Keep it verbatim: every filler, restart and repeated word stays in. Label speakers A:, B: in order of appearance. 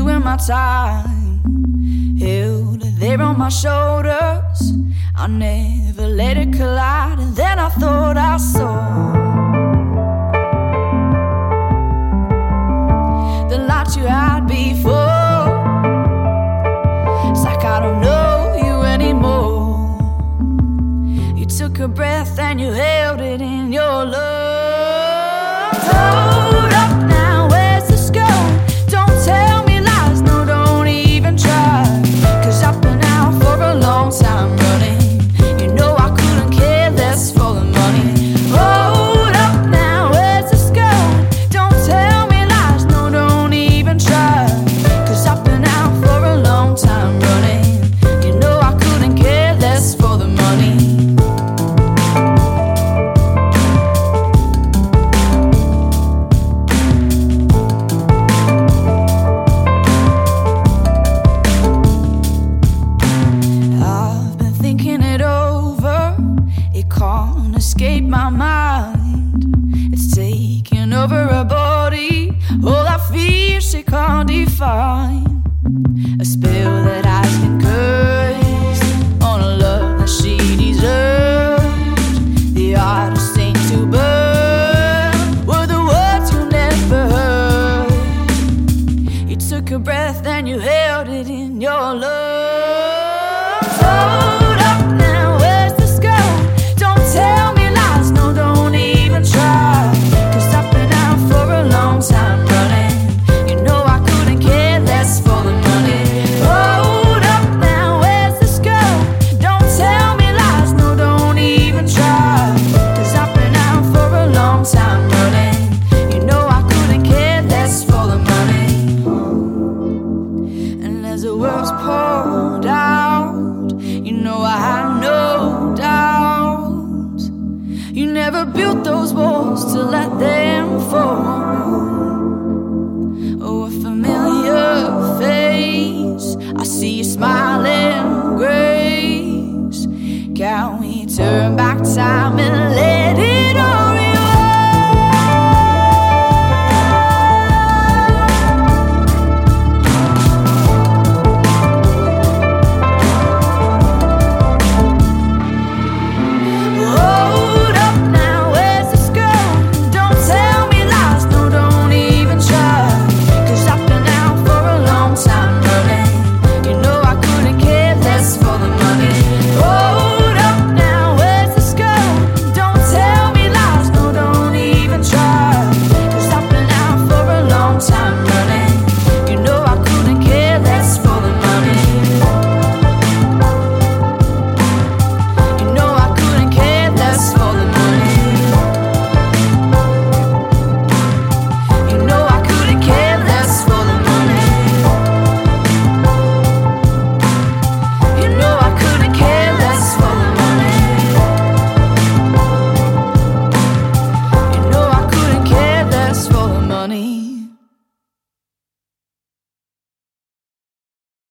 A: doing my time, held there on my shoulders. I never let it collide, and then I thought I saw the light you had before. It's like I don't know you anymore. You took a breath and you held it in your love. Hold up now, where's this going? Don't tell me lies, no, don't even try. Cause I've been out for a long time running. You know I couldn't care less for the money. Hold up now, where's this going? Don't tell me lies, no, don't even try. Cause I've been out for a long time running. You know I couldn't care less for the money. Can't escape my mind. It's taking over her body. All I feel she can't define. A spell that has been cursed on a love that she deserved. The artist ain't to burn were the words you never heard. You took a breath and you held it in your love.